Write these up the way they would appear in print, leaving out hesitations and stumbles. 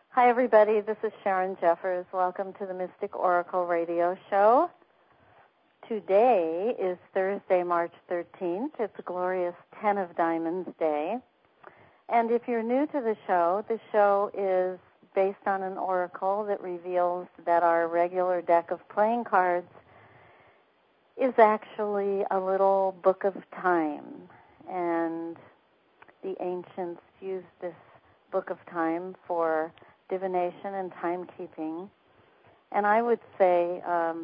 Hi, everybody. This is Sharon Jeffers. Welcome to the Mystic Oracle Radio Show. Today is Thursday, March 13th. It's a glorious 10 of Diamonds Day. And if you're new to the show is based on an oracle that reveals that our regular deck of playing cards is actually a little book of time. And the ancients used this book of time for divination and timekeeping. And I would say,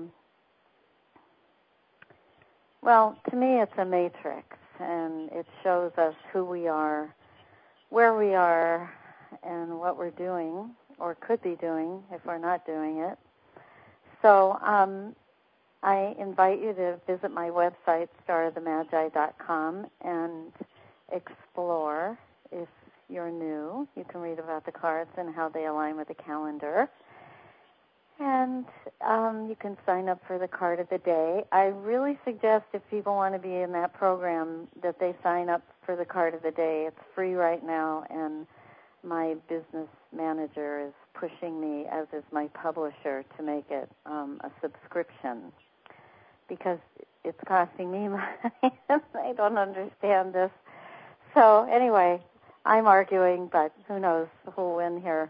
to me it's a matrix, and it shows us who we are, where we are, and what we're doing, or could be doing if we're not doing it. So I invite you to visit my website, starofthemagi.com, and explore. If you're new, you can read about the cards and how they align with the calendar. And you can sign up for the card of the day. I really suggest if people want to be in that program that they sign up for the card of the day. It's free right now, and my business manager is pushing me, as is my publisher, to make it a subscription because it's costing me money. I don't understand this. So anyway, I'm arguing, but who knows who'll win here.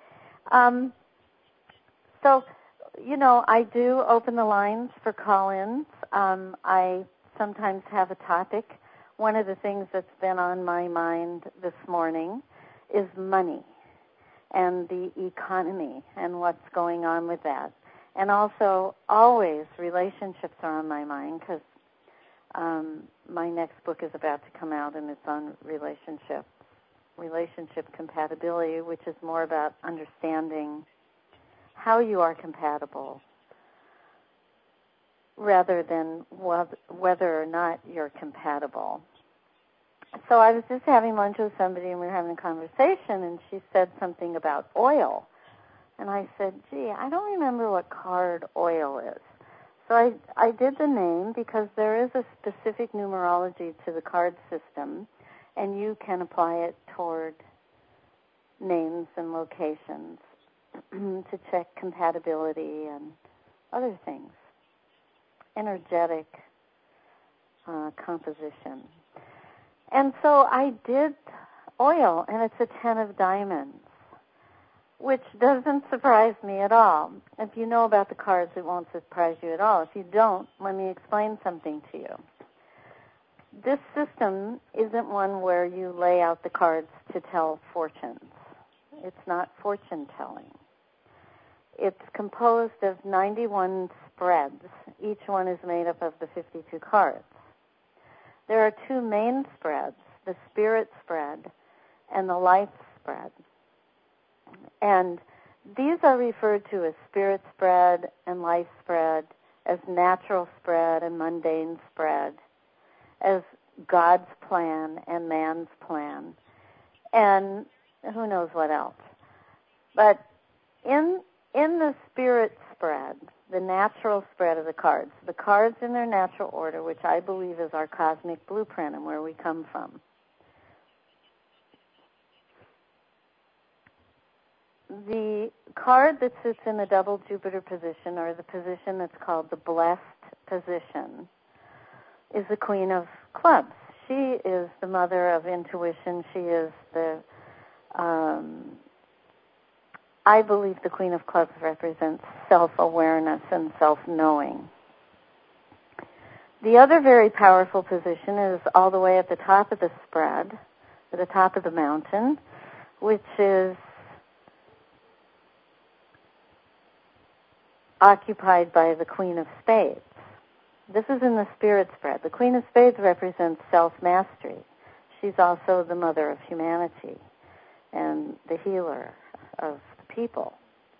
I do open the lines for call-ins. I sometimes have a topic. One of the things that's been on my mind this morning is money and the economy and what's going on with that. And also, always, relationships are on my mind because my next book is about to come out, and it's on relationship compatibility, which is more about understanding how you are compatible rather than whether or not you're compatible. So I was just having lunch with somebody, and we were having a conversation, and she said something about oil. And I said, gee, I don't remember what card oil is. So I did the name because there is a specific numerology to the card system, and you can apply it toward names and locations to check compatibility and other things, energetic composition. And so I did oil, and it's a 10 of diamonds, which doesn't surprise me at all. If you know about the cards, it won't surprise you at all. If you don't, let me explain something to you. This system isn't one where you lay out the cards to tell fortunes. It's not fortune telling. It's composed of 91 spreads. Each one is made up of the 52 cards. There are two main spreads, the spirit spread and the life spread. And these are referred to as spirit spread and life spread, as natural spread and mundane spread, as God's plan and man's plan, and who knows what else. But in the spirit spread, the natural spread of the cards in their natural order, which I believe is our cosmic blueprint and where we come from. The card that sits in the double Jupiter position, or the position that's called the blessed position, is the Queen of Clubs. She is the mother of intuition. She is I believe the Queen of Clubs represents self-awareness and self-knowing. The other very powerful position is all the way at the top of the spread, at the top of the mountain, which is occupied by the Queen of Spades. This is in the spirit spread. The Queen of Spades represents self-mastery. She's also the mother of humanity and the healer of the people.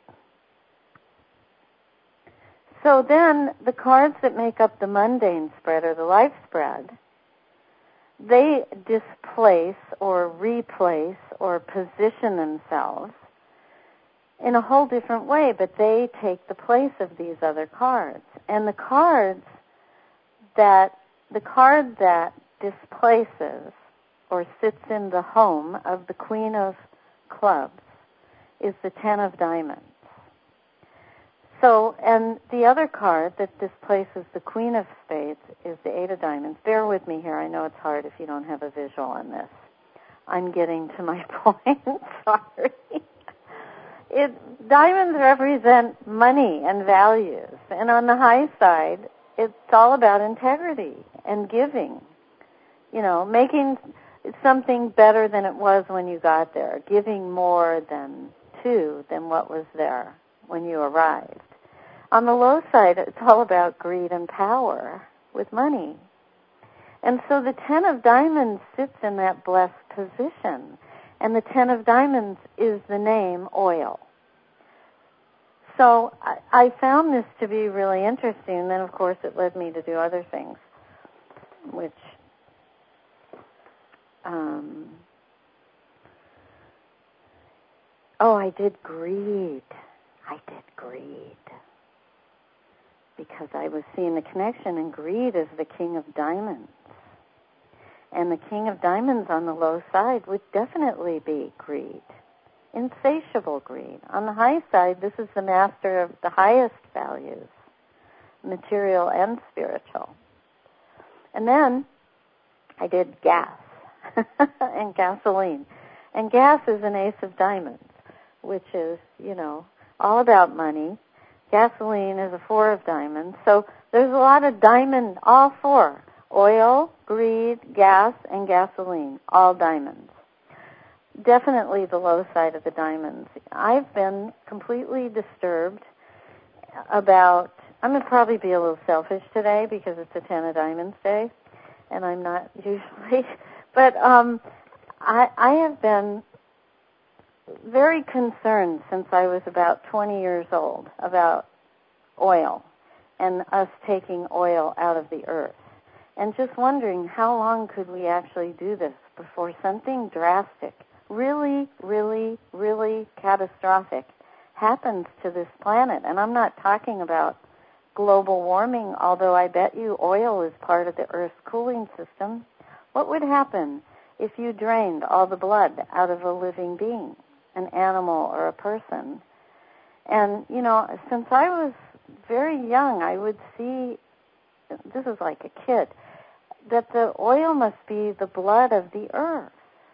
So then the cards that make up the mundane spread, or the life spread, they displace or replace or position themselves in a whole different way, but they take the place of these other cards. And the card that displaces or sits in the home of the Queen of Clubs is the 10 of diamonds. So, and the other card that displaces the Queen of Spades is the 8 of diamonds. Bear with me here. I know it's hard if you don't have a visual on this. I'm getting to my point. Sorry. Diamonds represent money and values. And on the high side, it's all about integrity and giving. You know, making something better than it was when you got there. Giving more than what was there when you arrived. On the low side, it's all about greed and power with money. And so the 10 of diamonds sits in that blessed position. And the 10 of diamonds is the name oil. So I found this to be really interesting. And then, of course, it led me to do other things, which I did greed. Because I was seeing the connection, and greed is the king of diamonds. And the king of diamonds on the low side would definitely be greed. Insatiable greed. On the high side, this is the master of the highest values, material and spiritual. And then I did gas and gasoline. And gas is an ace of diamonds, which is, all about money. Gasoline is a 4 of diamonds. So there's a lot of diamond, all 4. Oil, greed, gas, and gasoline, all diamonds. Definitely the low side of the diamonds. I've been completely disturbed about, I'm going to probably be a little selfish today because it's a 10 of diamonds day, and I'm not usually, but I have been very concerned since I was about 20 years old about oil and us taking oil out of the earth. And just wondering how long could we actually do this before something drastic, really, really, really catastrophic happens to this planet. And I'm not talking about global warming, although I bet you oil is part of the Earth's cooling system. What would happen if you drained all the blood out of a living being, an animal or a person? And, since I was very young, I would see, this is like a kid, that the oil must be the blood of the earth.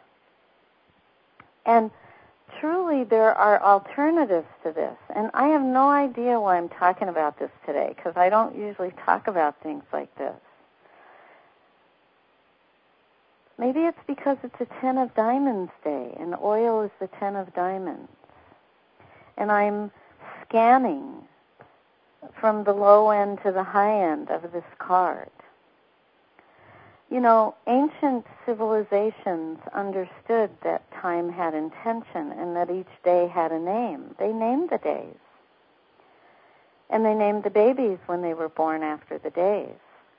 And truly there are alternatives to this. And I have no idea why I'm talking about this today, because I don't usually talk about things like this. Maybe it's because it's a 10 of diamonds day, and oil is the 10 of diamonds. And I'm scanning from the low end to the high end of this card. Ancient civilizations understood that time had intention and that each day had a name. They named the days. And they named the babies when they were born after the days.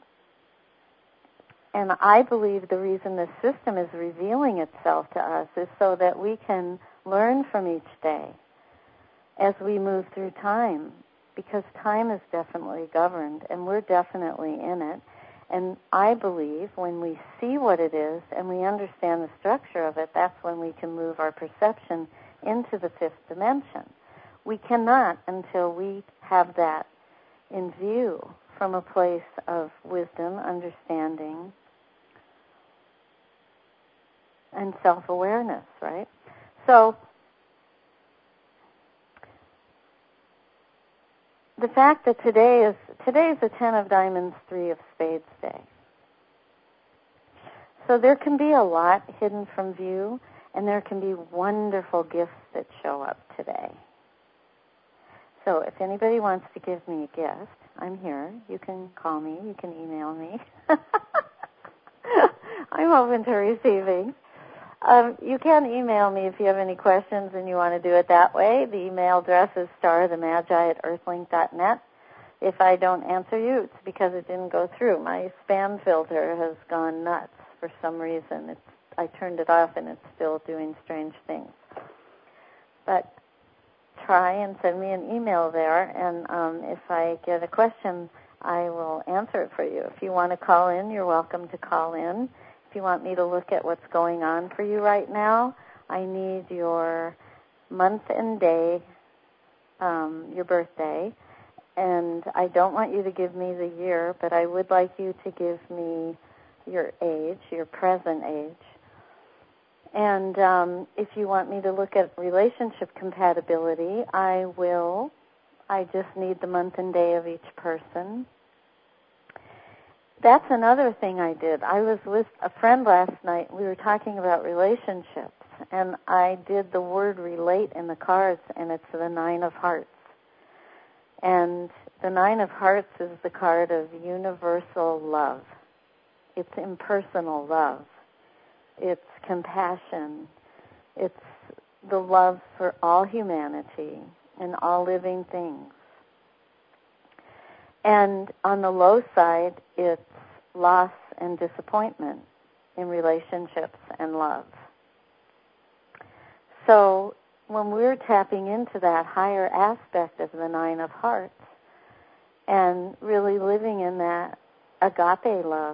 And I believe the reason this system is revealing itself to us is so that we can learn from each day as we move through time, because time is definitely governed, and we're definitely in it. And I believe when we see what it is and we understand the structure of it, that's when we can move our perception into the 5th dimension. We cannot until we have that in view from a place of wisdom, understanding, and self-awareness, right? So the fact that today is a 10 of diamonds, 3 of spades day. So there can be a lot hidden from view, and there can be wonderful gifts that show up today. So if anybody wants to give me a gift, I'm here. You can call me. You can email me. I'm open to receiving. You can email me if you have any questions and you want to do it that way. The email address is starthemagi@earthlink.net. If I don't answer you, it's because it didn't go through. My spam filter has gone nuts for some reason. I turned it off and it's still doing strange things. But try and send me an email there, and if I get a question, I will answer it for you. If you want to call in, you're welcome to call in. If you want me to look at what's going on for you right now, I need your month and day, your birthday, and I don't want you to give me the year, but I would like you to give me your age, your present age. And if you want me to look at relationship compatibility, I will. I just need the month and day of each person. That's another thing I did. I was with a friend last night. We were talking about relationships, and I did the word relate in the cards, and it's the 9 of Hearts. And the 9 of Hearts is the card of universal love. It's impersonal love. It's compassion. It's the love for all humanity and all living things. And on the low side, it's loss and disappointment in relationships and love. So when we're tapping into that higher aspect of the 9 of Hearts and really living in that agape love,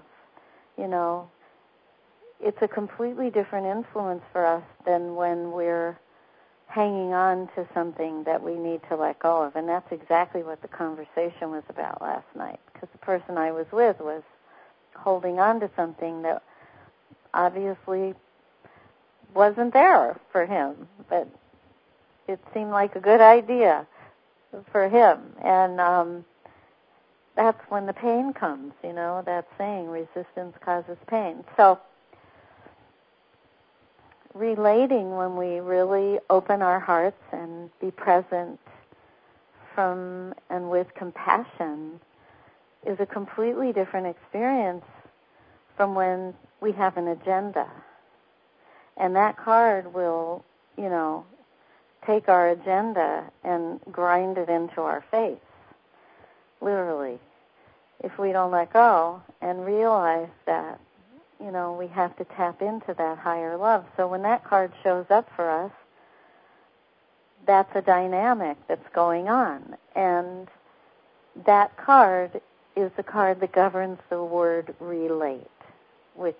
it's a completely different influence for us than when we're hanging on to something that we need to let go of. And that's exactly what the conversation was about last night, because the person I was with was holding on to something that obviously wasn't there for him, but it seemed like a good idea for him. And that's when the pain comes, that saying, resistance causes pain. So relating, when we really open our hearts and be present from and with compassion, is a completely different experience from when we have an agenda. And that card will, take our agenda and grind it into our face, literally, if we don't let go and realize that, we have to tap into that higher love. So when that card shows up for us, that's a dynamic that's going on. And that card is the card that governs the word relate, which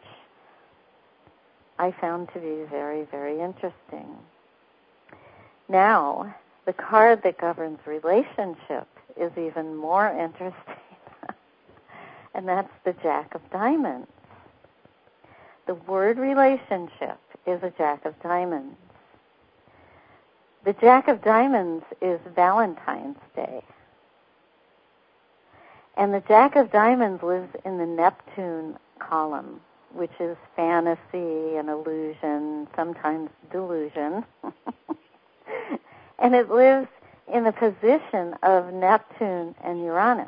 I found to be very, very interesting. Now, the card that governs relationship is even more interesting, and that's the Jack of Diamonds. The word relationship is a Jack of Diamonds. The Jack of Diamonds is Valentine's Day. And the Jack of Diamonds lives in the Neptune column, which is fantasy and illusion, sometimes delusion. And it lives in the position of Neptune and Uranus.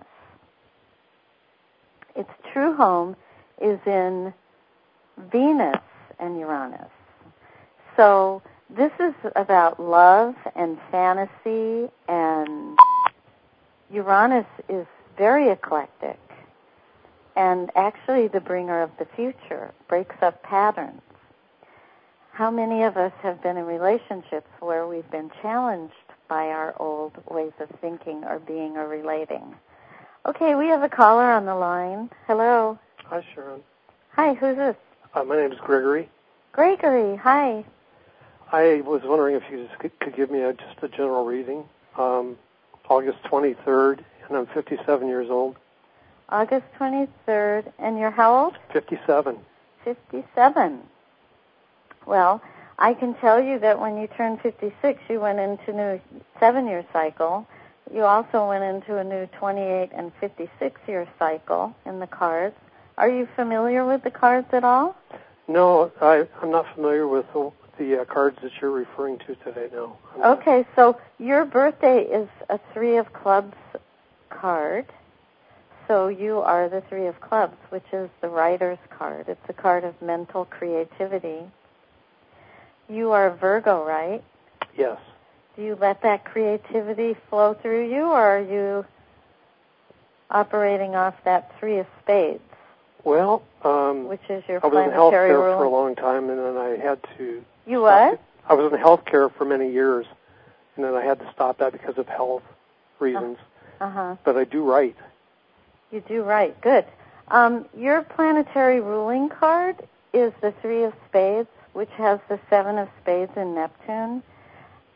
Its true home is in Venus and Uranus. So this is about love and fantasy, and Uranus is very eclectic and actually the bringer of the future, breaks up patterns. How many of us have been in relationships where we've been challenged by our old ways of thinking or being or relating? Okay, we have a caller on the line. Hello. Hi, Sharon. Hi, who's this? My name is Gregory. Gregory, hi. I was wondering if you could give me just a general reading. August 23rd, and I'm 57 years old. August 23rd, and you're how old? 57. 57. Well, I can tell you that when you turned 56, you went into a new 7-year cycle. You also went into a new 28 and 56-year cycle in the cards. Are you familiar with the cards at all? No, I'm not familiar with the cards that you're referring to today, no. Okay, so your birthday is a 3 of Clubs card. So you are the 3 of Clubs, which is the writer's card. It's a card of mental creativity. You are Virgo, right? Yes. Do you let that creativity flow through you, or are you operating off that 3 of Spades? Well, which is your I was in planetary healthcare ruler. for a long time, and then I had to... You what? I was in healthcare for many years, and then I had to stop that because of health reasons. But I do write. You do write. Good. Your planetary ruling card is the 3 of Spades, which has the 7 of Spades in Neptune.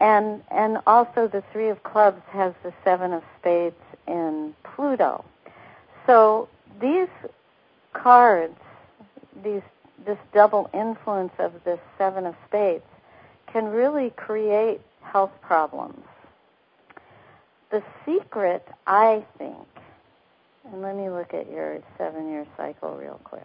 And also the Three of Clubs has the Seven of Spades in Pluto. So these cards, this double influence of this Seven of Spades can really create health problems. The secret, I think, and let me look at your 7-year cycle real quick.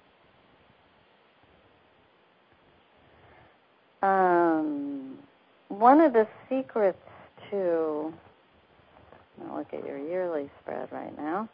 One of the secrets to, I'll look at your yearly spread right now,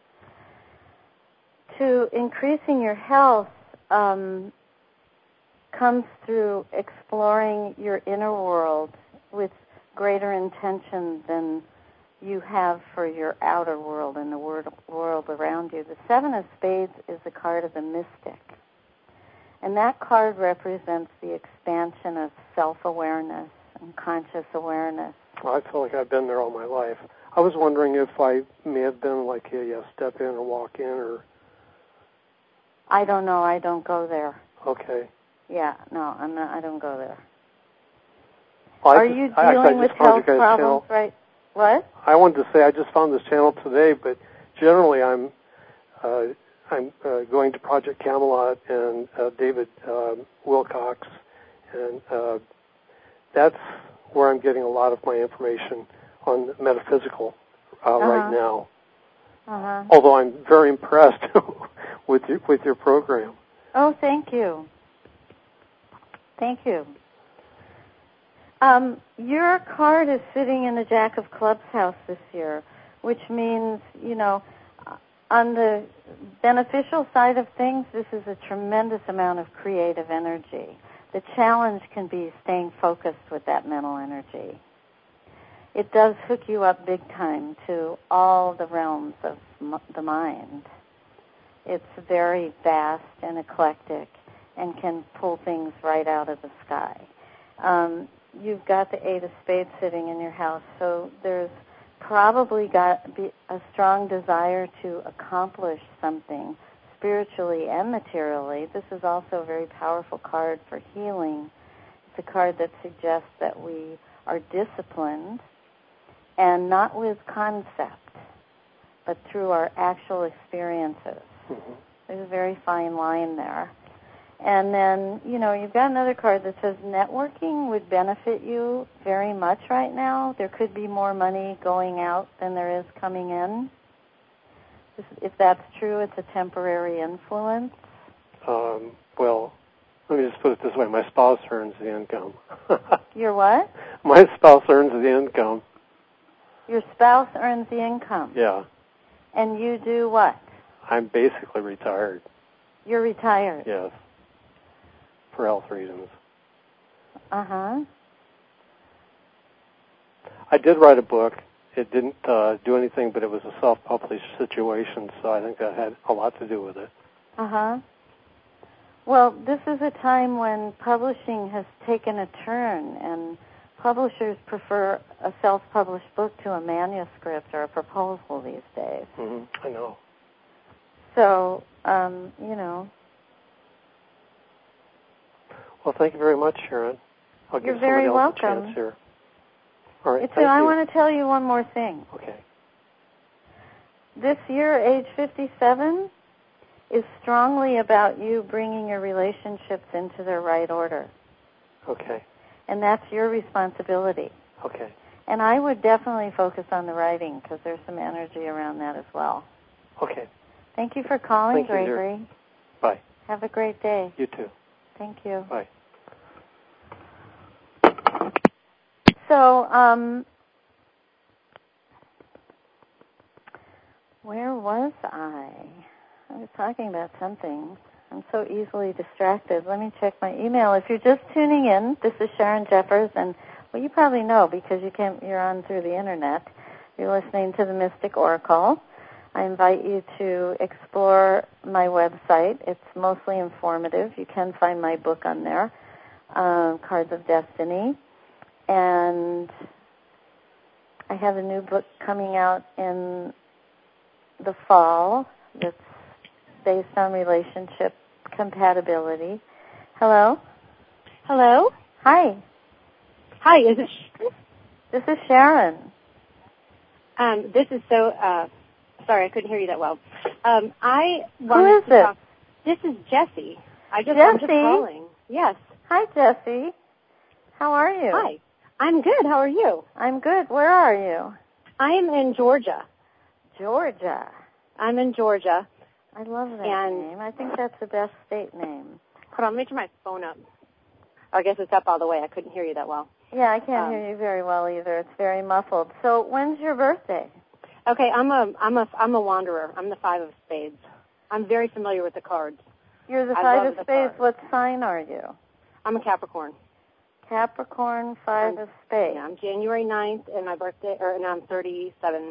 to increasing your health comes through exploring your inner world with greater intention than you have for your outer world and the world around you. The Seven of Spades is a card of the mystic. And that card represents the expansion of self-awareness and conscious awareness. Well, I feel like I've been there all my life. I was wondering if I may have been like a step in or walk in or... I don't know. I don't go there. Okay. Yeah, no, I'm not. I don't go there. Well, Are you dealing with health problems, right? What? I wanted to say I just found this channel today, but generally I'm going to Project Camelot and David Wilcox, and that's where I'm getting a lot of my information on metaphysical right now. Although I'm very impressed with your program. Oh, thank you. Thank you. Your card is sitting in the Jack of Clubs house this year, which means, on the beneficial side of things, this is a tremendous amount of creative energy. The challenge can be staying focused with that mental energy. It does hook you up big time to all the realms of the mind. It's very vast and eclectic and can pull things right out of the sky. You've got the Eight of Spades sitting in your house, so there's probably got to be a strong desire to accomplish something spiritually and materially. This is also a very powerful card for healing. It's a card that suggests that we are disciplined, and not with concept, but through our actual experiences. Mm-hmm. There's a very fine line there. And then, you've got another card that says networking would benefit you very much right now. There could be more money going out than there is coming in. If that's true, it's a temporary influence. Well, let me just put it this way. My spouse earns the income. Your what? My spouse earns the income. Your spouse earns the income? Yeah. And you do what? I'm basically retired. You're retired? Yes. For health reasons. Uh-huh. I did write a book. It didn't do anything, but it was a self-published situation, so I think that had a lot to do with it. Uh-huh. Well, this is a time when publishing has taken a turn, and publishers prefer a self-published book to a manuscript or a proposal these days. Mm-hmm. I know. So, Well, thank you very much, Sharon. I'll You're give very somebody else welcome. a chance here. All right, I want to tell you one more thing. Okay. This year, age 57, is strongly about you bringing your relationships into their right order. Okay. And that's your responsibility. Okay. And I would definitely focus on the writing because there's some energy around that as well. Okay. Thank you for calling, Thank you, Gregory. dear. Bye. Have a great day. You too. Thank you. Bye. So, where was I? I was talking about something. I'm so easily distracted. Let me check my email. If you're just tuning in, this is Sharon Jeffers, and well, you probably know because you're on through the internet. You're listening to the Mystic Oracle. I invite you to explore my website. It's mostly informative. You can find my book on there, Cards of Destiny. And I have a new book coming out in the fall that's based on relationship compatibility. Hello? Hello? Hi. Hi, is it Sharon? This is Sharon. This is so, sorry, I couldn't hear you that well. I Who wanted is to this? talk. This is Jessie. I'm just Jessie? calling. Yes. Hi, Jessie. How are you? Hi. I'm good. How are you? I'm good. Where are you? I am in Georgia. Georgia. I'm in Georgia. I love that And- name. I think that's the best state name. Hold on, let me turn my phone up. I guess it's up all the way. I couldn't hear you that well. Yeah, I can't hear you very well either. It's very muffled. So, when's your birthday? Okay, I'm a wanderer. I'm the 5 of spades. I'm very familiar with the cards. You're the I 5 love of the spades. cards. What sign are you? I'm a Capricorn. Capricorn, 5 of spades. Yeah, I'm January 9th, and my birthday, and I'm 37.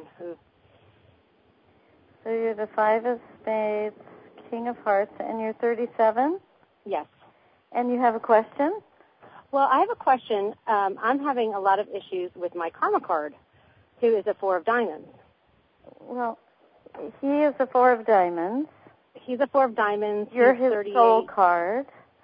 So you're the 5 of spades, King of hearts, and you're 37? Yes. And you have a question? Well, I have a question. I'm having a lot of issues with my karma card, who is a 4 of diamonds. Well, he is the 4 of diamonds. He's a 4 of diamonds. You're He's his 38. soul card.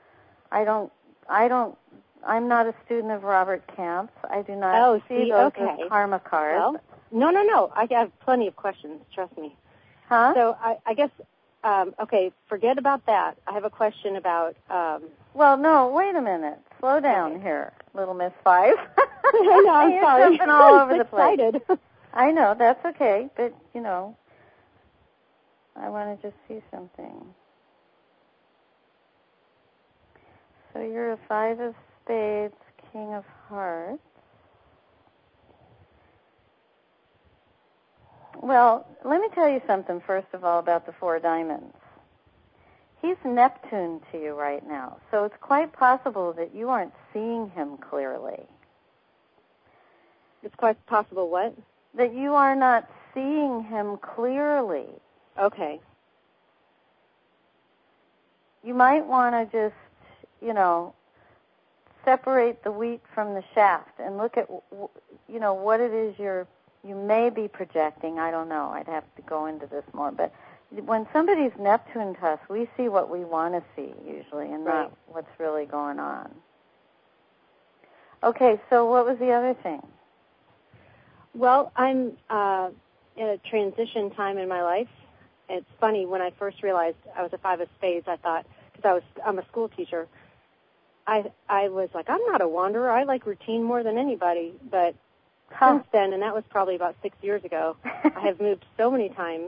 I'm not a student of Robert Camp's. I do not see those as karma cards. Well, no. I have plenty of questions. Trust me. Huh? So I guess, forget about that. I have a question about... Well, no, wait a minute. Slow down here, little Miss 5. No, I'm You're sorry. jumping all over the place. Excited. I know, that's okay, but, I want to just see something. So you're a 5 of spades, King of hearts. Well, let me tell you something, first of all, about the 4 diamonds. He's Neptune to you right now, so it's quite possible that you aren't seeing him clearly. It's quite possible what? That you are not seeing him clearly. Okay. You might want to just, separate the wheat from the shaft and look at, what it is you may be projecting. I don't know. I'd have to go into this more. But when somebody's Neptune to us, we see what we want to see usually and not what's really going on. Okay, so what was the other thing? Well, I'm in a transition time in my life. It's funny, when I first realized I was a 5 of spades, I thought, because I'm a school teacher, I was like, I'm not a wanderer. I like routine more than anybody. But since then, and that was probably about 6 years ago, I have moved so many times.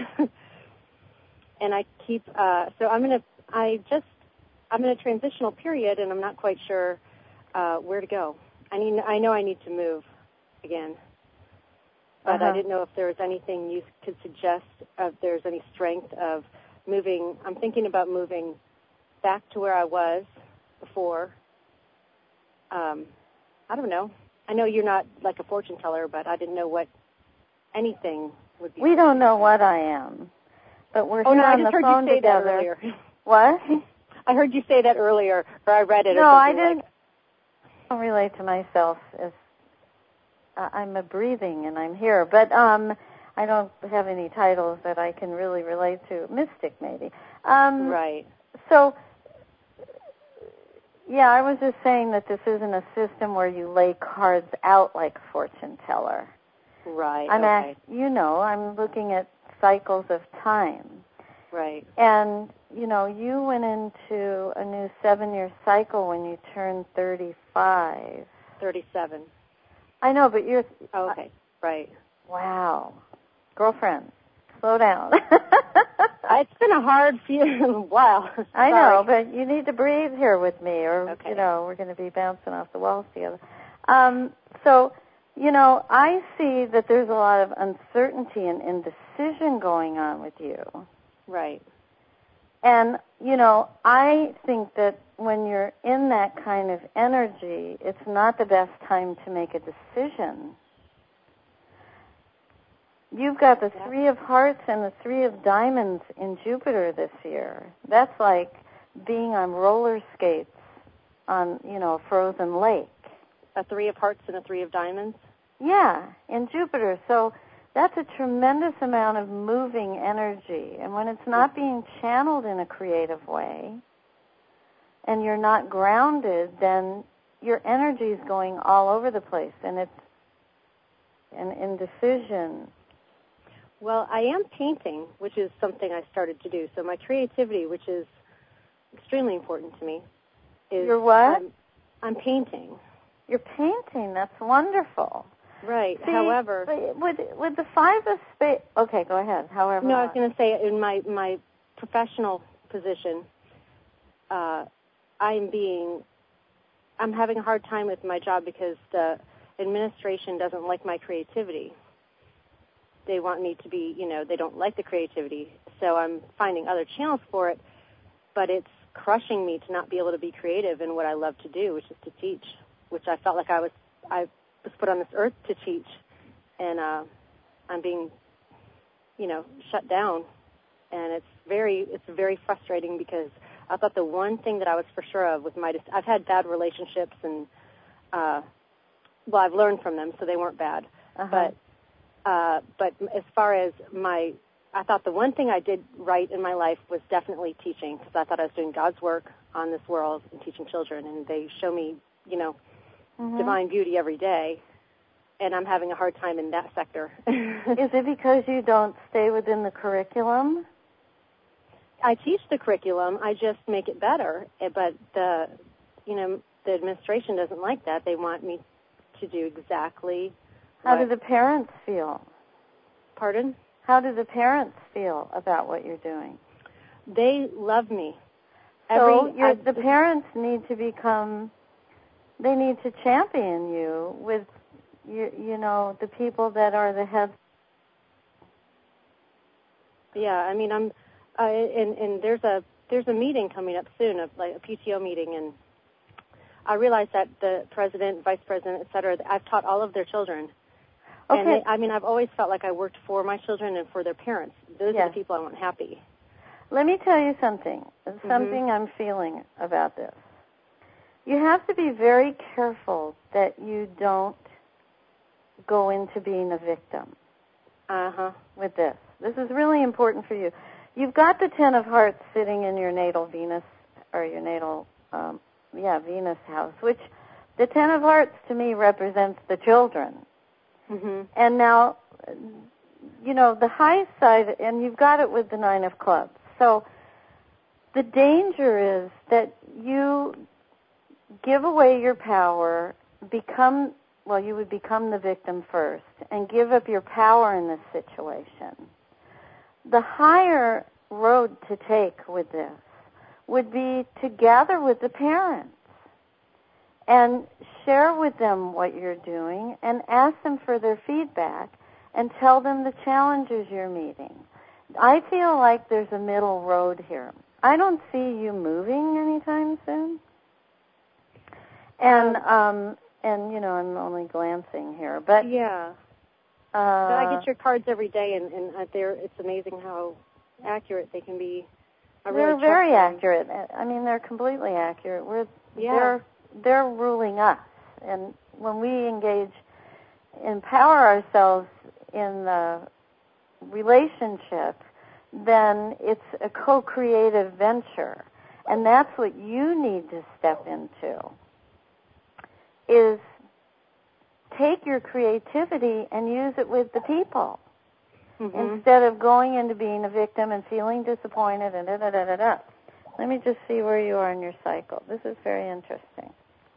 And I keep, so I'm in a transitional period, and I'm not quite sure where to go. I know I need to move again. But I didn't know if there was anything you could suggest, if there's any strength of moving. I'm thinking about moving back to where I was before. I don't know. I know you're not like a fortune teller, but I didn't know what anything would be. We don't know what I am, but we're here on the phone together. I just heard you say that earlier. What? I heard you say that earlier, or I read it. No, I didn't. Like. I don't relate to myself as I'm a breathing and I'm here, but I don't have any titles that I can really relate to. Mystic, maybe. Right. So, yeah, I was just saying that this isn't a system where you lay cards out like a fortune teller. Right. I'm looking at cycles of time. Right. And, you went into a new 7-year cycle when you turned 35. 37. I know, but you're... Oh, okay. Right. Wow. Girlfriend, slow down. It's been a hard few while. I know, but you need to breathe here with me, or, okay. We're going to be bouncing off the walls together. I see that there's a lot of uncertainty and indecision going on with you. Right. And, I think that when you're in that kind of energy, it's not the best time to make a decision. You've got the 3 of hearts and the 3 of diamonds in Jupiter this year. That's like being on roller skates on, a frozen lake. A 3 of hearts and a 3 of diamonds? Yeah, in Jupiter. So that's a tremendous amount of moving energy. And when it's not being channeled in a creative way and you're not grounded, then your energy is going all over the place. And and indecision? Well, I am painting, which is something I started to do. So my creativity, which is extremely important to me, is... You're what? I'm painting. You're painting. That's wonderful. Right. See, however... With the Five of Spades... Okay, go ahead. However... No, I was going to say, in my professional position, I'm having a hard time with my job because the administration doesn't like my creativity. They want me to be, they don't like the creativity. So I'm finding other channels for it, but it's crushing me to not be able to be creative in what I love to do, which is to teach, which I felt like I was put on this earth to teach. And I'm being, shut down. And it's very frustrating because I thought the one thing that I was for sure of with I've had bad relationships and, I've learned from them, so they weren't bad. Uh-huh. But as far as I thought the one thing I did right in my life was definitely teaching, because I thought I was doing God's work on this world and teaching children, and they show me, divine beauty every day, and I'm having a hard time in that sector. Is it because you don't stay within the curriculum? I teach the curriculum. I just make it better, but the administration doesn't like that. They want me to do exactly. How do the parents feel? Pardon? How do the parents feel about what you're doing? They love me. So the parents need to they need to champion you with, the people that are the heads. Yeah, and there's a meeting coming up soon, a PTO meeting, and I realized that the president, vice president, et cetera, I've taught all of their children. Okay. And I've always felt like I worked for my children and for their parents. Those are the people I want happy. Let me tell you something I'm feeling about this. You have to be very careful that you don't go into being a victim with this. This is really important for you. You've got the Ten of Hearts sitting in your natal Venus, or your natal, Venus house, which the Ten of Hearts to me represents the children. Mm-hmm. And now, the high side, and you've got it with the Nine of Clubs. So the danger is that you give away your power, you would become the victim first, and give up your power in this situation. The higher road to take with this would be to gather with the parents and share with them what you're doing and ask them for their feedback and tell them the challenges you're meeting. I feel like there's a middle road here. I don't see you moving anytime soon. And I'm only glancing here, but yeah. But I get your cards every day, and it's amazing how accurate they can be. They're very accurate. They're completely accurate. They're ruling us, and when we empower ourselves in the relationship, then it's a co-creative venture, and that's what you need to step into. Is take your creativity and use it with the people instead of going into being a victim and feeling disappointed and da-da-da-da-da. Let me just see where you are in your cycle. This is very interesting.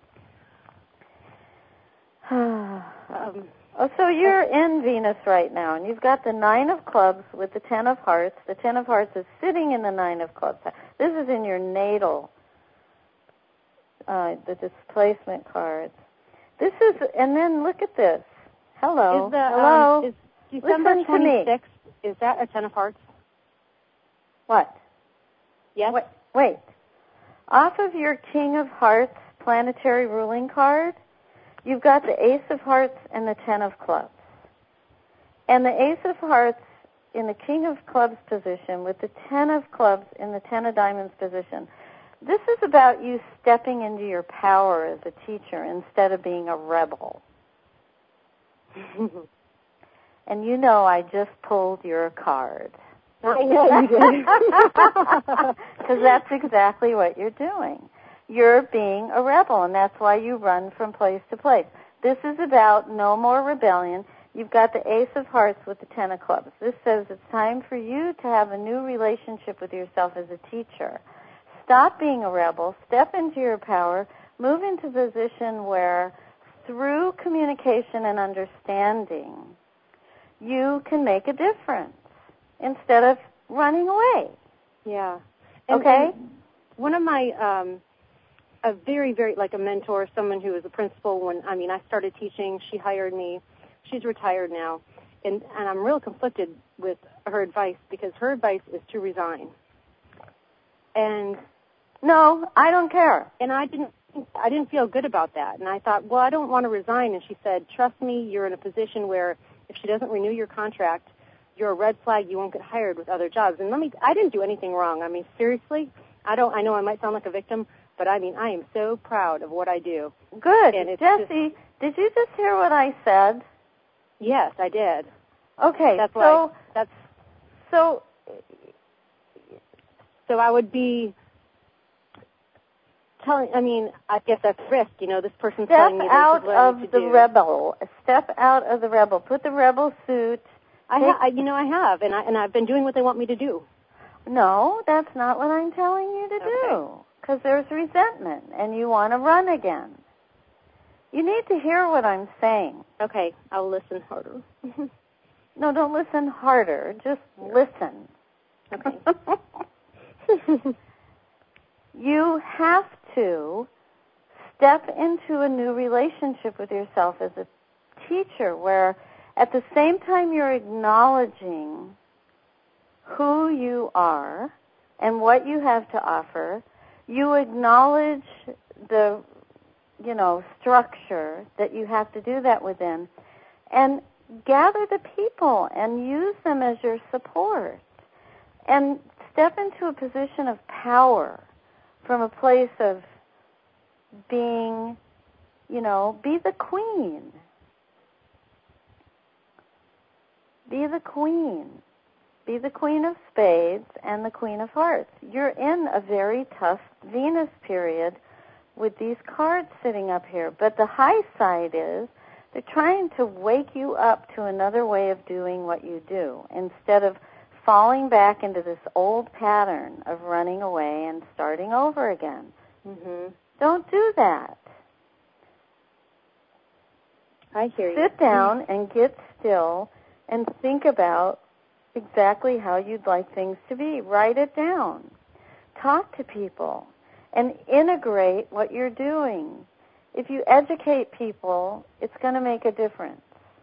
So you're in Venus right now, and you've got the Nine of Clubs with the Ten of Hearts. The Ten of Hearts is sitting in the Nine of Clubs. This is in your natal, the displacement cards. This is, and then look at this. Hello. Is December 26th, is that a Ten of Hearts? What? Yes. Wait. Off of your King of Hearts planetary ruling card, you've got the Ace of Hearts and the Ten of Clubs. And the Ace of Hearts in the King of Clubs position with the Ten of Clubs in the Ten of Diamonds position. This is about you stepping into your power as a teacher instead of being a rebel. And I just pulled your card. I know you did. Because that's exactly what you're doing. You're being a rebel, and that's why you run from place to place. This is about no more rebellion. you've got the Ace of Hearts with the Ten of Clubs. This says it's time for you to have a new relationship with yourself as a teacher. Stop being a rebel. Step into your power. Move into a position where, through communication and understanding, you can make a difference instead of running away. Yeah. Okay? And one of my, a very, very, like a mentor, someone who was a principal when, I started teaching, she hired me. She's retired now. And I'm real conflicted with her advice because her advice is to resign. And no, I don't care. And I didn't feel good about that. And I thought, well, I don't want to resign. And she said, trust me, you're in a position where if she doesn't renew your contract, you're a red flag. You won't get hired with other jobs. And I didn't do anything wrong. Seriously, I know I might sound like a victim, but I am so proud of what I do. Good. And Jessie, did you just hear what I said? Yes, I did. Okay. So I would be telling, I guess that's risk, this person's telling me this is what I need to do. Step out of the rebel. Step out of the rebel. Put the rebel suit. I have, and I've been doing what they want me to do. No, that's not what I'm telling you to do. Because there's resentment, and you want to run again. You need to hear what I'm saying. Okay, I'll listen harder. No, don't listen harder. Just listen. Okay. You have to step into a new relationship with yourself as a teacher where at the same time you're acknowledging who you are and what you have to offer, you acknowledge the, structure that you have to do that within, and gather the people and use them as your support. And step into a position of power from a place of being, be the queen. Be the queen. Be the Queen of Spades and the Queen of Hearts. You're in a very tough Venus period with these cards sitting up here. But the high side is they're trying to wake you up to another way of doing what you do instead of falling back into this old pattern of running away and starting over again. Mm-hmm. Don't do that. I hear you. Sit down and get still and think about exactly how you'd like things to be. Write it down. Talk to people and integrate what you're doing. If you educate people, it's going to make a difference.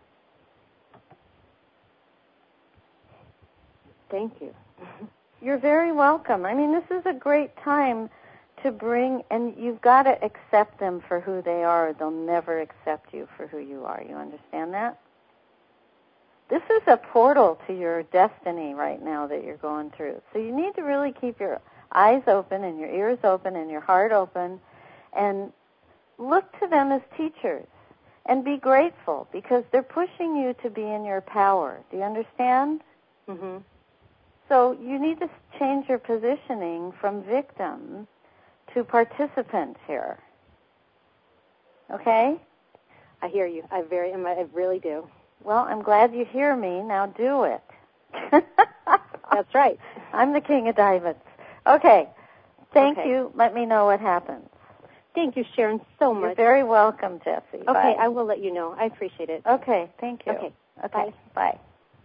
Thank you. You're very welcome. This is a great time to bring, and you've got to accept them for who they are. They'll never accept you for who you are. You understand that? This is a portal to your destiny right now that you're going through. So you need to really keep your eyes open and your ears open and your heart open and look to them as teachers and be grateful because they're pushing you to be in your power. Do you understand? Mm-hmm. So you need to change your positioning from victim to participant here. Okay? I hear you. I really do. Well, I'm glad you hear me. Now do it. That's right. I'm the King of Diamonds. Okay. Thank you. Let me know what happens. Thank you, Sharon, so much. You're very welcome, Jessie. Okay, Bye. I will let you know. I appreciate it. Okay, thank you. Okay. Bye.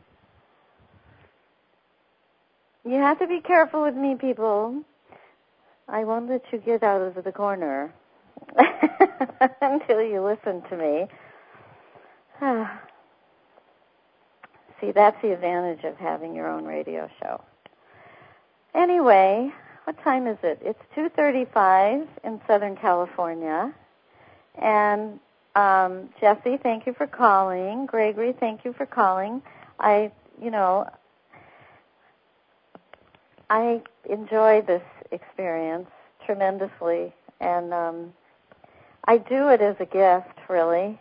You have to be careful with me, people. I won't let you get out of the corner until you listen to me. See, that's the advantage of having your own radio show. Anyway, what time is it? It's 2:35 in Southern California. And Jessie, thank you for calling. Gregory, thank you for calling. I enjoy this experience tremendously. And I do it as a gift, really,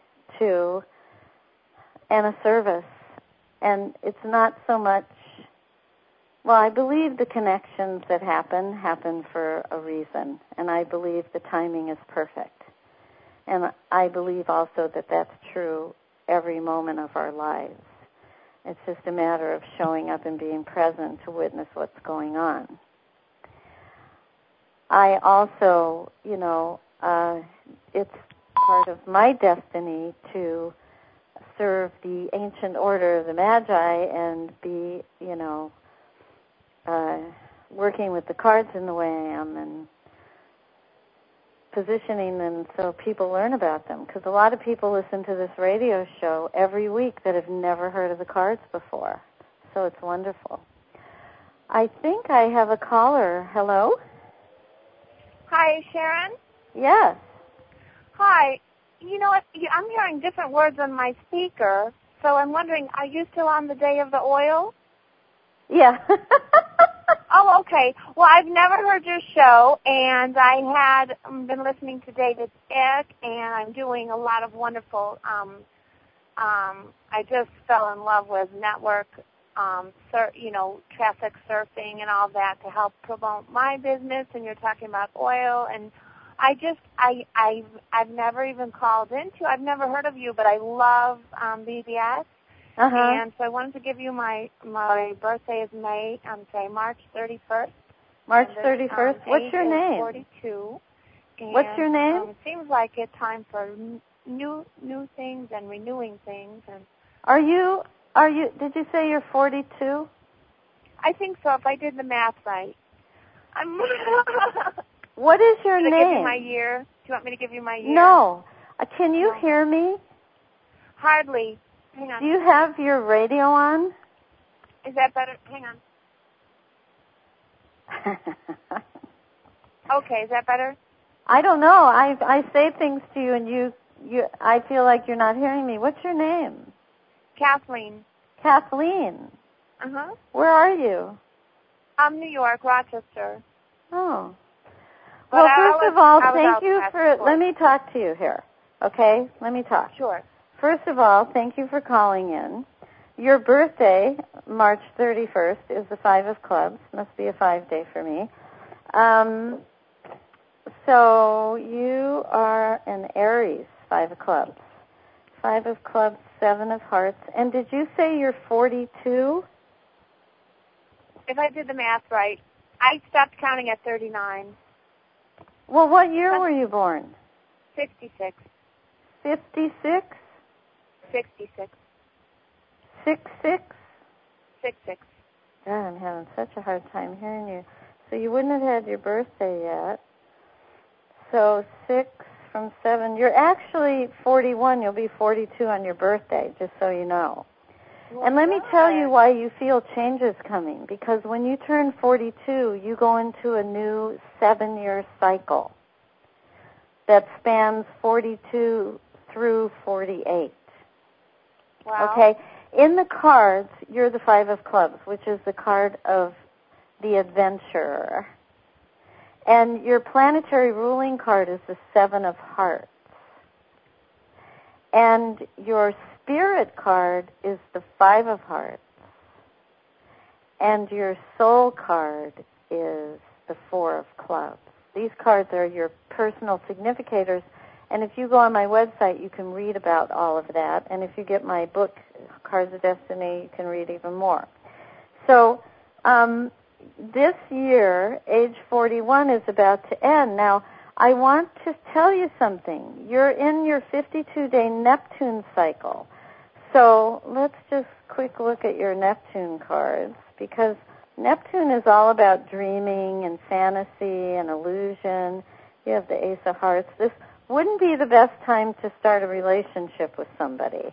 and a service. And it's not so much, I believe the connections that happen for a reason. And I believe the timing is perfect. And I believe also that that's true every moment of our lives. It's just a matter of showing up and being present to witness what's going on. I also, it's part of my destiny to serve the ancient order of the Magi and be, working with the cards in the way I am and positioning them so people learn about them. Because a lot of people listen to this radio show every week that have never heard of the cards before. So it's wonderful. I think I have a caller. Hello? Hi, Sharon? Yes. Hi. You know what? I'm hearing different words on my speaker, so I'm wondering, are you still on the day of the oil? Yeah. Oh, okay. Well, I've never heard your show, and I had been listening to David Icke, and I'm doing a lot of wonderful, I just fell in love with network, traffic surfing and all that to help promote my business, and you're talking about oil, and I've never even called into, I've never heard of you, but I love BBS. Uh-huh. And so I wanted to give you my birthday is March 31st. March 31st. What's your name? 42. And, what's your name? It seems like it's time for new things and renewing things. And Are you? Did you say you're 42? I think so. If I did the math right. What is your name? Should I give you my year? Do you want me to give you my year? No. Can you hear me? Hardly. Hang on. Do you have your radio on? Is that better? Hang on. Okay, is that better? I don't know. I say things to you, and you. I feel like you're not hearing me. What's your name? Kathleen. Kathleen. Uh-huh. Where are you? New York, Rochester. Oh. Well, first of all, thank you for. Let me talk to you here. Okay? Let me talk. Sure. First of all, thank you for calling in. Your birthday, March 31st, is the 5 of clubs. Must be a 5-day for me. So you are an Aries, 5 of clubs. 5 of clubs, 7 of hearts. And did you say you're 42? If I did the math right, I stopped counting at 39. Well, what year were you born? 66. 56? 66. 66? 66. God, I'm having such a hard time hearing you. So you wouldn't have had your birthday yet. So 6 from 7. You're actually 41. You'll be 42 on your birthday, just so you know. Well, and let me tell you why you feel changes coming. Because when you turn 42, you go into a new 7-year cycle that spans 42 through 48. Wow. Okay? In the cards, you're the 5 of clubs, which is the card of the adventurer. And your planetary ruling card is the 7 of hearts. And your spirit card is the 5 of hearts. And your soul card is the 4 of clubs. These cards are your personal significators. And if you go on my website, you can read about all of that. And if you get my book, Cards of Destiny, you can read even more. So this year, age 41 is about to end. Now, I want to tell you something. You're in your 52-day Neptune cycle. So let's just quick look at your Neptune cards, because Neptune is all about dreaming and fantasy and illusion. You have the Ace of Hearts. This wouldn't be the best time to start a relationship with somebody.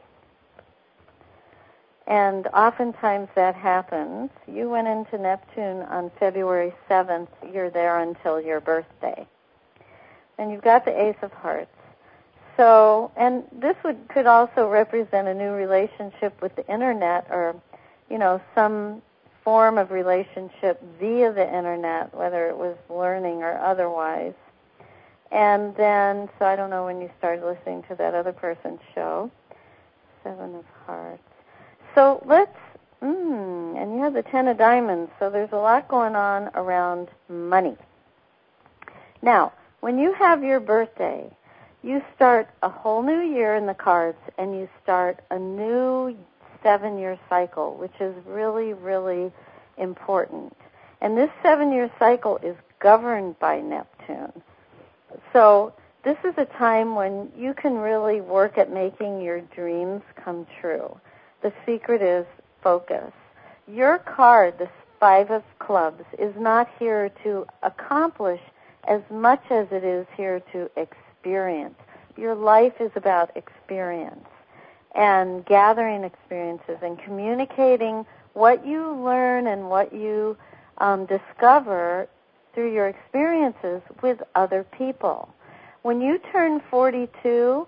And oftentimes that happens. You went into Neptune on February 7th. You're there until your birthday. And you've got the Ace of Hearts. So, and this could also represent a new relationship with the Internet, or, some form of relationship via the Internet, whether it was learning or otherwise. And then, so I don't know when you started listening to that other person's show. 7 of Hearts. So and you have the 10 of Diamonds, so there's a lot going on around money. Now, when you have your birthday, you start a whole new year in the cards, and you start a new 7-year cycle, which is really, really important. And this 7-year cycle is governed by Neptune. So this is a time when you can really work at making your dreams come true. The secret is focus. Your card, the 5 of Clubs, is not here to accomplish as much as it is here to experience. Your life is about experience and gathering experiences and communicating what you learn and what you discover through your experiences with other people. When you turn 42,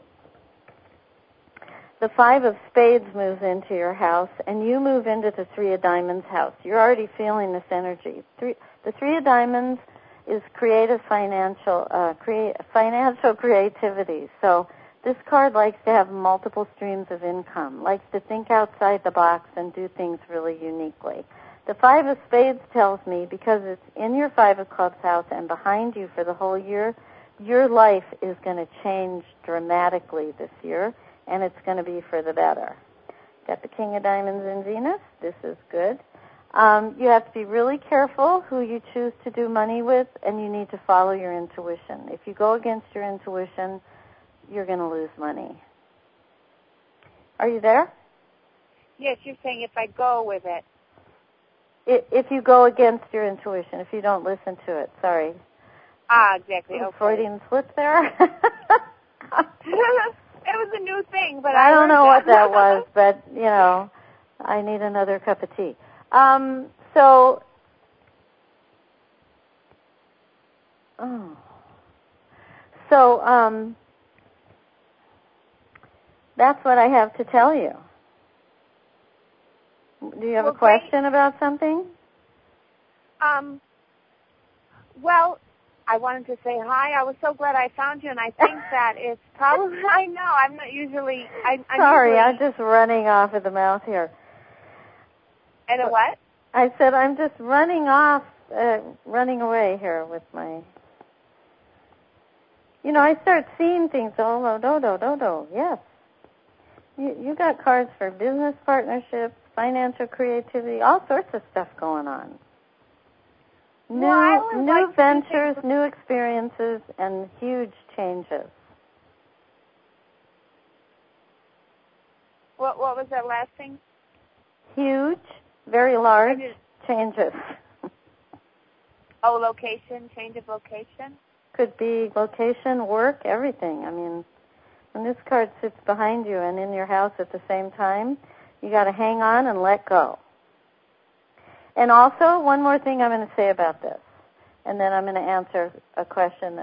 the 5 of Spades moves into your house, and you move into the 3 of Diamonds house. You're already feeling this energy. The 3 of Diamonds is creative financial creativity. So this card likes to have multiple streams of income, likes to think outside the box and do things really uniquely. The 5 of Spades tells me, because it's in your 5 of Clubs house and behind you for the whole year, your life is going to change dramatically this year, and it's going to be for the better. Got the King of Diamonds in Venus. This is good. You have to be really careful who you choose to do money with, and you need to follow your intuition. If you go against your intuition, you're going to lose money. Are you there? Yes, you're saying if I go with it. If you go against your intuition, if you don't listen to it, sorry. Exactly. Okay. Freudian slip there. It was a new thing, but I don't know what that was, but, I need another cup of tea. That's what I have to tell you. Do you have a question about something? Well, I wanted to say hi. I was so glad I found you, and I think that it's probably, I know, I'm not usually, Sorry, I'm just running off at the mouth here. And a what? I said I'm just running away here with my, I start seeing things, yes. You got cards for business partnerships, financial creativity, all sorts of stuff going on. New ventures, new experiences, and huge changes. What was that last thing? Huge, very large changes. Location, change of location? Could be location, work, everything. I mean, when this card sits behind you and in your house at the same time, you got to hang on and let go. And also, one more thing I'm going to say about this, and then I'm going to answer a question.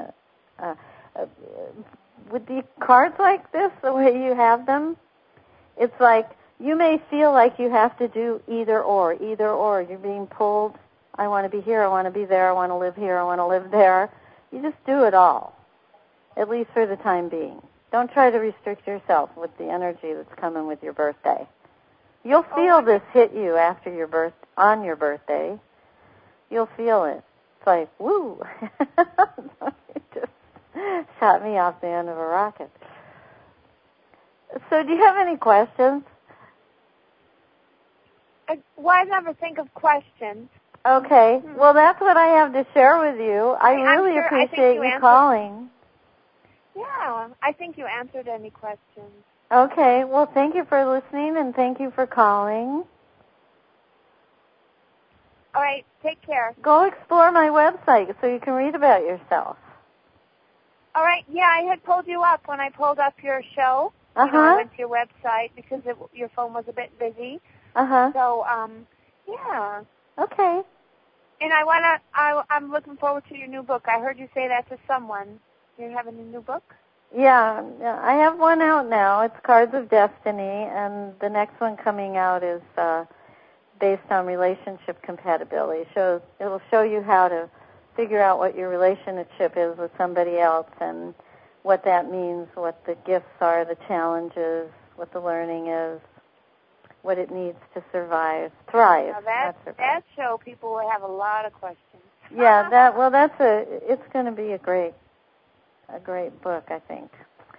With the cards like this, the way you have them, it's like you may feel like you have to do either or. You're being pulled. I want to be here. I want to be there. I want to live here. I want to live there. You just do it all, at least for the time being. Don't try to restrict yourself with the energy that's coming with your birthday. You'll feel this hit you after on your birthday. You'll feel it. It's like, woo. It just shot me off the end of a rocket. So do you have any questions? I never think of questions. Okay. Well, that's what I have to share with you. I really appreciate you calling. Yeah, I think you answered any questions. Okay. Well, thank you for listening, and thank you for calling. All right. Take care. Go explore my website so you can read about yourself. All right. Yeah, I had pulled you up when I pulled up your show. I went to your website because your phone was a bit busy. So, yeah. Okay. And I'm looking forward to your new book. I heard you say that to someone. You're having a new book? Yeah, I have one out now. It's Cards of Destiny, and the next one coming out is based on relationship compatibility. It will show you how to figure out what your relationship is with somebody else and what that means, what the gifts are, the challenges, what the learning is, what it needs to thrive. Now that show, people will have a lot of questions. Yeah, it's going to be a great book, I think.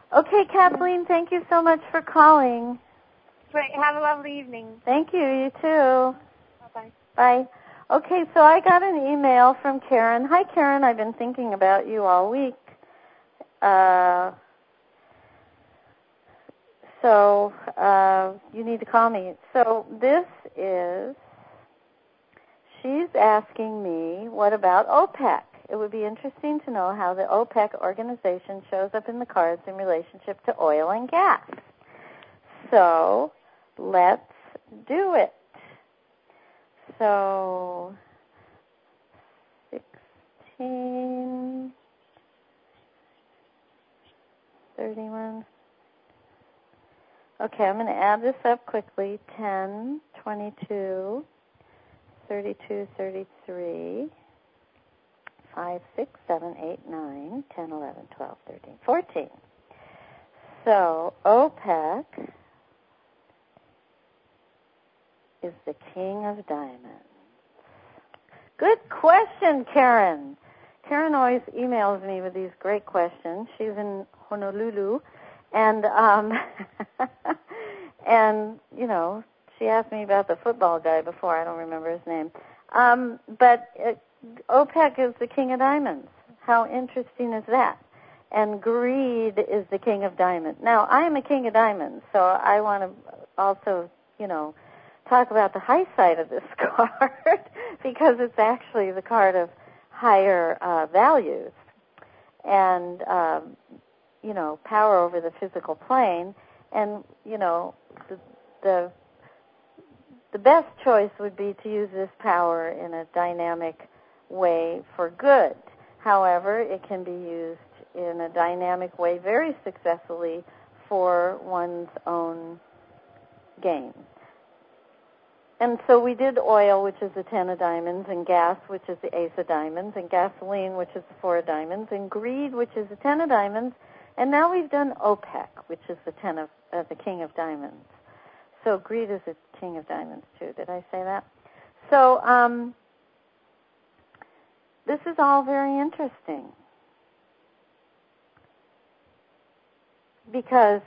Okay, Kathleen, thank you so much for calling. Great. Have a lovely evening. Thank you. You too. Bye-bye. Bye. Okay, so I got an email from Karen. Hi, Karen. I've been thinking about you all week. So you need to call me. So she's asking me, what about OPEC? It would be interesting to know how the OPEC organization shows up in the cards in relationship to oil and gas. So let's do it. So 16, 31. Okay, I'm going to add this up quickly. 10, 22, 32, 33, 5, 6, 7, 8, 9, 10, 11, 12, 13, 14. So OPEC is the king of diamonds. Good question, Karen. Karen always emails me with these great questions. She's in Honolulu, and and she asked me about the football guy before. I don't remember his name. But OPEC is the king of diamonds. How interesting is that? And greed is the king of diamonds. Now, I am a king of diamonds, so I want to also, talk about the high side of this card because it's actually the card of higher values and, power over the physical plane. And, the best choice would be to use this power in a dynamic way for good. However, it can be used in a dynamic way very successfully for one's own gain. And so we did oil, which is the 10 of diamonds, and gas, which is the ace of diamonds, and gasoline, which is the 4 of diamonds, and greed, which is the 10 of diamonds, and now we've done OPEC, which is the the king of diamonds. So greed is the king of diamonds too. Did I say that? So this is all very interesting because,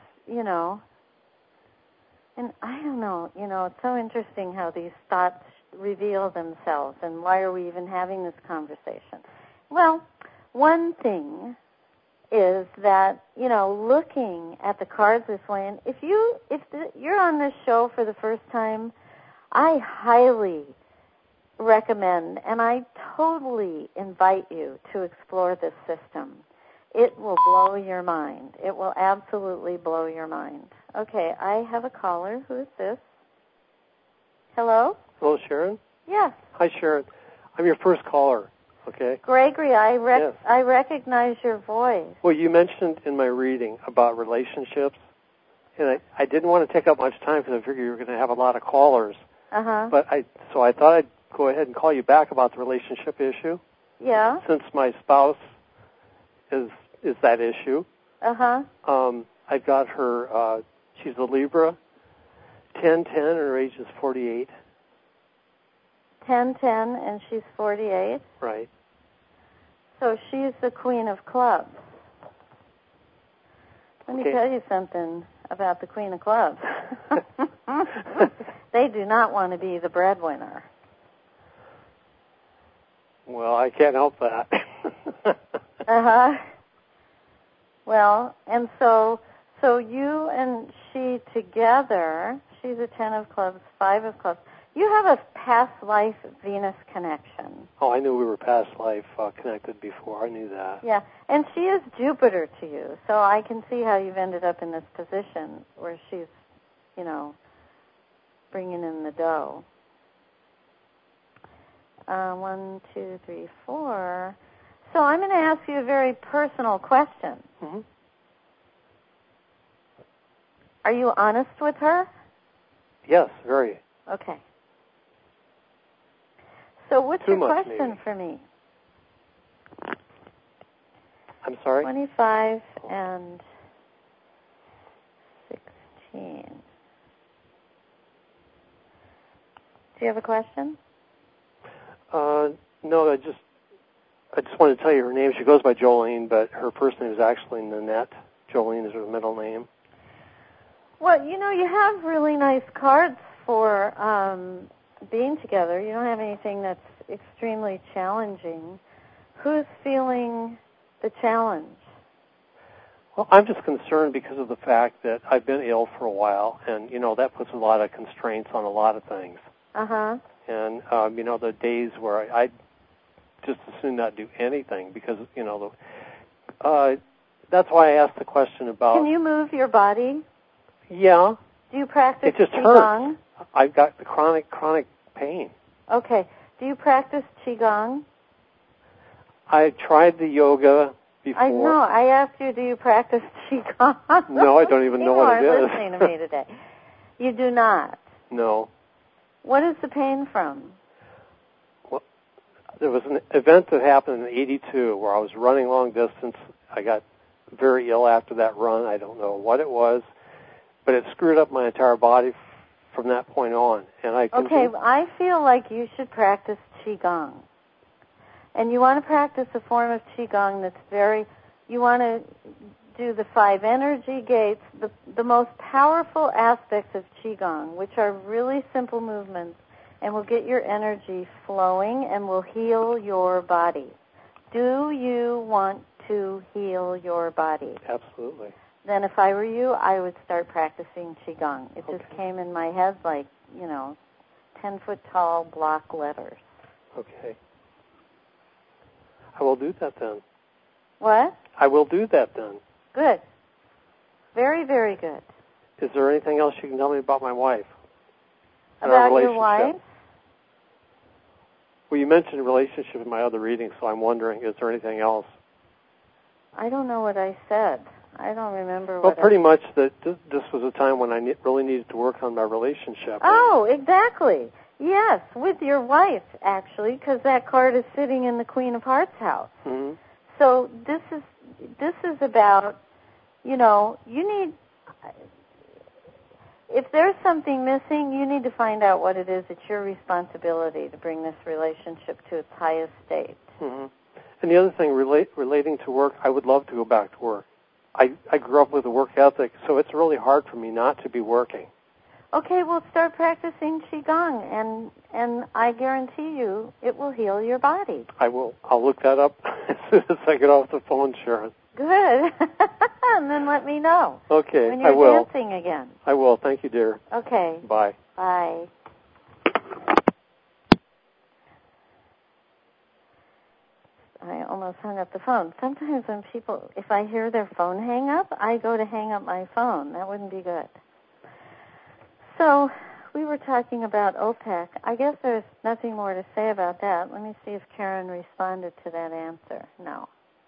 and I don't know, it's so interesting how these thoughts reveal themselves, and why are we even having this conversation? Well, one thing is that, looking at the cards this way, and if you're on this show for the first time, I highly recommend, and I totally invite you to explore this system. It will blow your mind. It will absolutely blow your mind. Okay, I have a caller. Who is this? Hello? Hello, Sharon? Yes. Hi, Sharon. I'm your first caller, okay? Gregory, I Yes. I recognize your voice. Well, you mentioned in my reading about relationships, and I didn't want to take up much time because I figured you were going to have a lot of callers. Uh-huh. But so I thought I'd go ahead and call you back about the relationship issue. Yeah. Since my spouse is that issue. Uh-huh. I've got her, she's a Libra, 10-10, and her age is 48. 10-10, and she's 48. Right. So she's the queen of clubs. Let me tell you something about the queen of clubs. They do not want to be the breadwinner. Well, I can't help that. Uh-huh. Well, and so you and she together, she's a 10 of clubs, 5 of clubs. You have a past life Venus connection. Oh, I knew we were past life connected before. I knew that. Yeah, and she is Jupiter to you, so I can see how you've ended up in this position where she's, bringing in the dough. 1, 2, 3, 4. So I'm going to ask you a very personal question. Mm-hmm. Are you honest with her? Yes, very. Okay. So what's Too your much, question maybe. for me? I'm sorry? 25 and 16. Do you have a question? No, I just wanted to tell you her name. She goes by Jolene, but her first name is actually Nanette, Jolene is her middle name. Well, you have really nice cards for being together. You don't have anything that's extremely challenging. Who's feeling the challenge? Well, I'm just concerned because of the fact that I've been ill for a while, and, that puts a lot of constraints on a lot of things. Uh-huh. And, the days where I just as soon not do anything because, that's why I asked the question about... Can you move your body? Yeah. Do you practice It just Qigong? hurts. I've got the chronic pain. Okay. Do you practice Qigong? I tried the yoga before. I know. I asked you, do you practice Qigong? No, I don't even know what it is. You aren't listening to me today. You do not? No. What is the pain from? Well, there was an event that happened in '82 where I was running long distance. I got very ill after that run. I don't know what it was, but it screwed up my entire body from that point on. And I feel like you should practice Qigong. And you want to practice a form of Qigong that's you want to do the 5 energy gates, the most powerful aspects of Qigong, which are really simple movements, and will get your energy flowing and will heal your body. Do you want to heal your body? Absolutely. Then if I were you, I would start practicing Qigong. It just came in my head like, 10-foot-tall block letters. Okay. I will do that then. What? I will do that then. Good. Very, very good. Is there anything else you can tell me about my wife? About your wife? Well, you mentioned a relationship in my other reading, so I'm wondering, is there anything else? I don't know what I said. I don't remember what pretty much that this was a time when I really needed to work on my relationship. Oh, exactly. Yes, with your wife, actually, because that card is sitting in the Queen of Hearts house. Mm-hmm. So this is about, you need, if there's something missing, you need to find out what it is. It's your responsibility to bring this relationship to its highest state. Mm-hmm. And the other thing, relating to work, I would love to go back to work. I grew up with a work ethic, so it's really hard for me not to be working. Okay, well, start practicing Qigong, and I guarantee you it will heal your body. I will. I'll look that up as soon as I get off the phone, Sharon. Good. And then let me know. Okay, when you're I will. dancing again. I will. Thank you, dear. Okay. Bye. Bye. I almost hung up the phone. Sometimes when if I hear their phone hang up, I go to hang up my phone. That wouldn't be good. So we were talking about OPEC. I guess there's nothing more to say about that. Let me see if Karen responded to that answer. No.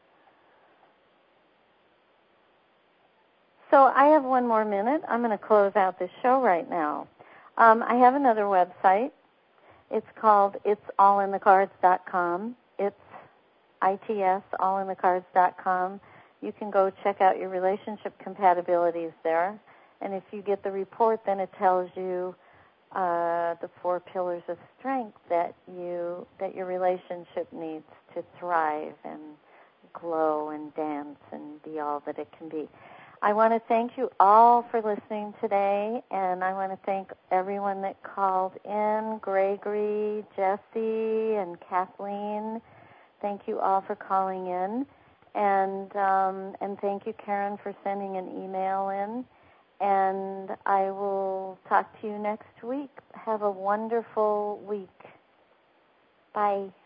So I have 1 more minute. I'm going to close out this show right now. I have another website. It's called it'sallinthecards.com. It's ITS, allinthecards.com. You can go check out your relationship compatibilities there. And if you get the report, then it tells you the 4 pillars of strength that your relationship needs to thrive and glow and dance and be all that it can be. I want to thank you all for listening today, and I want to thank everyone that called in, Gregory, Jesse, and Kathleen. Thank you all for calling in, and thank you, Karen, for sending an email in. And I will talk to you next week. Have a wonderful week. Bye.